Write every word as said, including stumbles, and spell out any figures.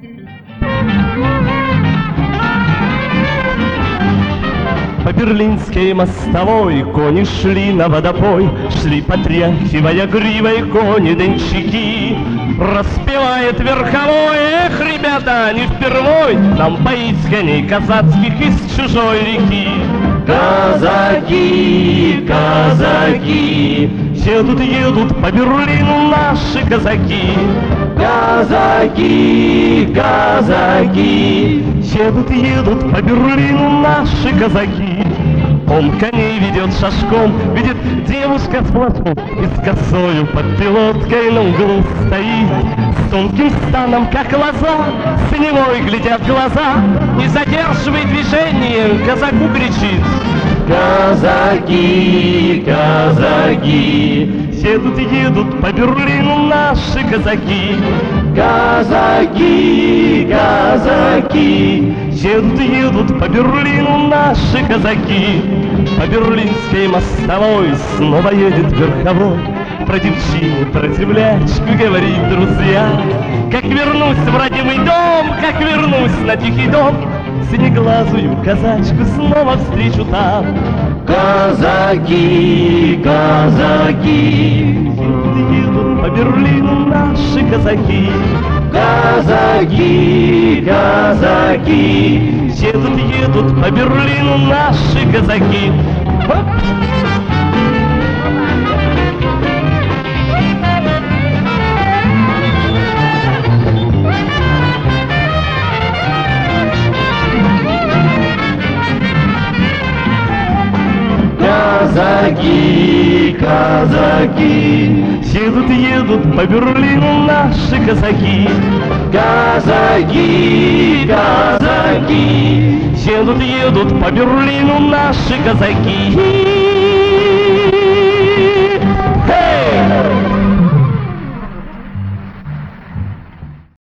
По Берлинской мостовой кони шли на водопой, шли потряхивая гривой кони-денщики. Распевает верховой: эх, ребята, не впервой нам поить коней казацких из чужой реки. Казаки, казаки, едут, едут по Берлину наши казаки. Казаки, казаки, едут, едут по Берлину наши казаки. Он коней ведет шашком, видит девушка с платком и с косою под пилоткой на углу стоит. С тонким станом, как лоза, с синевой глядят глаза, не задерживай движение, казаку кричит. Казаки, казаки, едут, едут по Берлину наши казаки. Казаки, казаки, едут, едут по Берлину наши казаки. По Берлинской мостовой снова едет верховой, про девчину, про землячку говорит: друзья, как вернусь в родимый дом, как вернусь на тихий дом, синеглазую казачку снова встречу там. Казаки, казаки, едут по Берлину наши казаки. Казаки, казаки, едут, едут по Берлину наши казаки. Хоп! Казаки, казаки, едут, едут по Берлину наши казаки. Казаки, казаки, едут, едут по Берлину наши казаки.